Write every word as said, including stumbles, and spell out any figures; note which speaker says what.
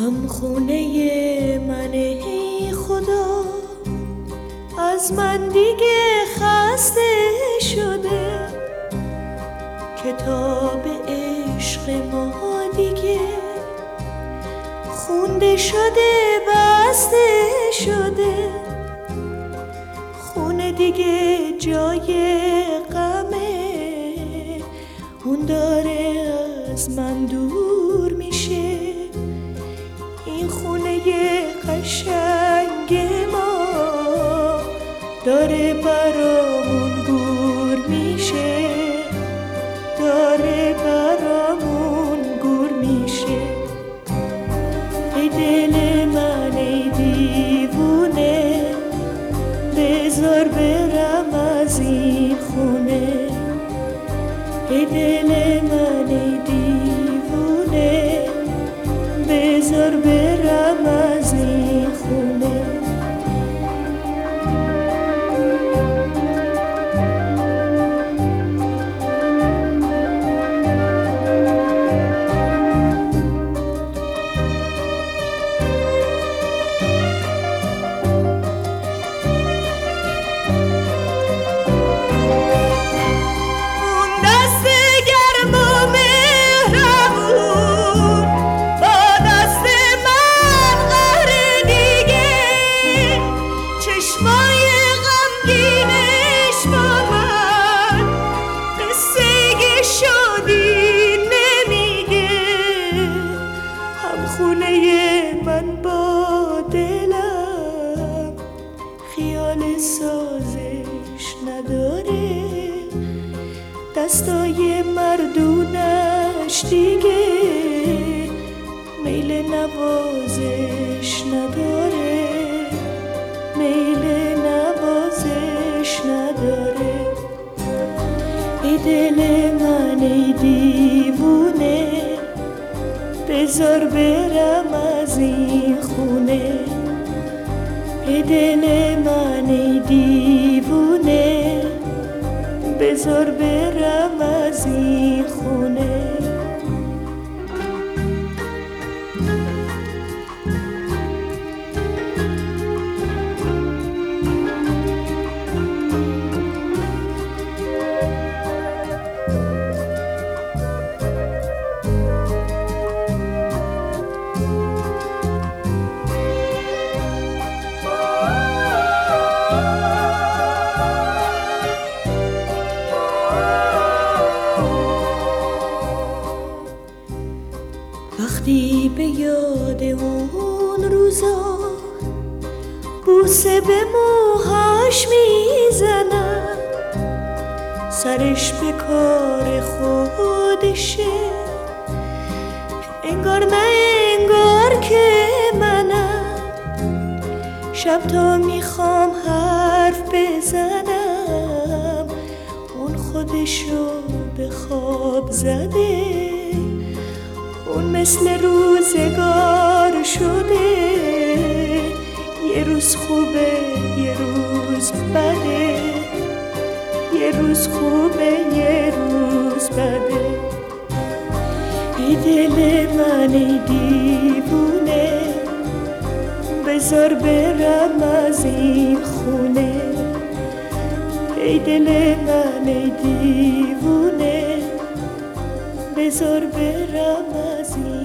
Speaker 1: غم خونه من ای خدا، از من دیگه خسته شده. کتاب عشق ما دیگه خونده شده، بسته شده. خونه دیگه جای غمه، اون داره از من دور میشه. این خونه قشنگ ما داره برامون گور میشه، داره برامون گور میشه. ای دل من ای دیوونه، بذار برم از این خونه. ای دل من ای دیوونه، بذار برم از این خونه. سازش نداره، دستای مردونش دیگه میل نوازش نداره، میل نوازش نداره. ای دل من ای دیوونه، بذار برم از این خونه. ای دل من ای دیوونه، بذار برم از این خونه. وقتی به یاد اون روزا بوسه به موهاش میزنم، سرش به کار خودشه، انگار نه انگار که منم. شب تا میخوام حرف بزنم، اون خودشو به خواب زده. اون مثل روزگار شده، یه روز خوبه یه روز بده، یه روز خوبه یه روز بده. ای دل من ای دیوونه، بذار برم از این خونه. ای دل من ای دیوونه، بذار برم از این